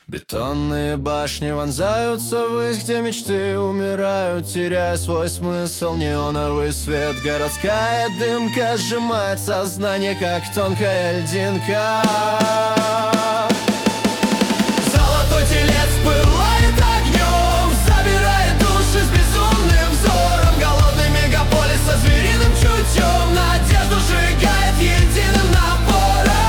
Бетонные башни вонзаются ввысь, где мечты умирают, теряя свой смысл. Неоновый свет, городская дымка сжимает сознание, как тонкая льдинка. Золотой телец пылает огнем, забирает души с безумным взором. Голодный мегаполис со звериным чутьем надежду сжигает единым напором.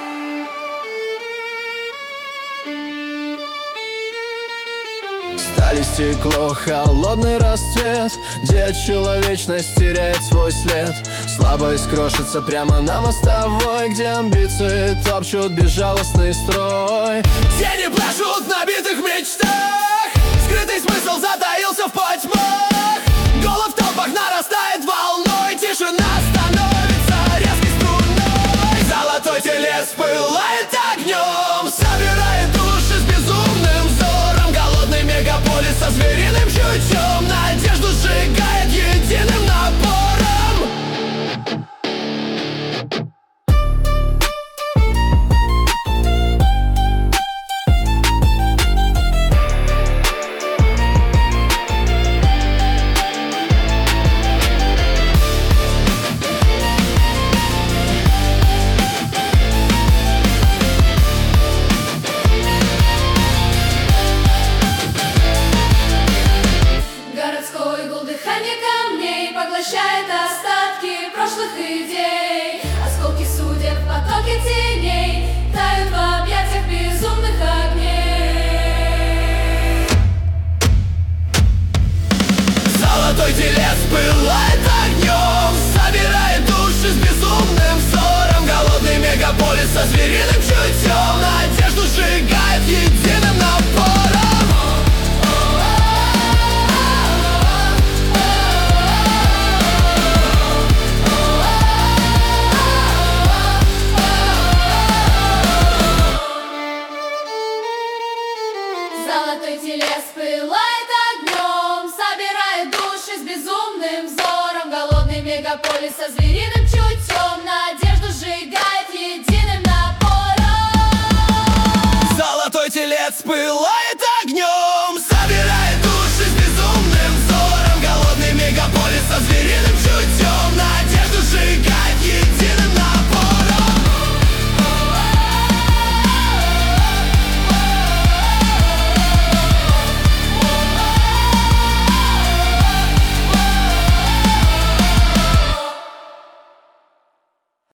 Сталь и стекло, холодный расцвет, где человечность теряет свой след. Слабость крошится прямо на мостовой, где амбиции топчут безжалостный строй. Тени пляшут в набитых мечтах, скрытый смысл затаился в потьмах. Голод в толпах нарастает волной, тишина становится резкой струной. Золотой телец пылает огнем, собирает души с безумным взором. Голодный мегаполис со звериным чутьем надежду сжигает единым напором. Поглощает остатки прошлых идей. Осколки судеб, потоки теней тают в объятиях безумных огней. Золотой телец пылает огнем, собирает души с безумным взором. Голодный мегаполис со звериным чутьем надежду сжигает единым напором. Золотой телец пылает огнем, собирает души с безумным взором. Голодный мегаполис со звериным чутьем надежду сжигает единым напором. Золотой телец пылает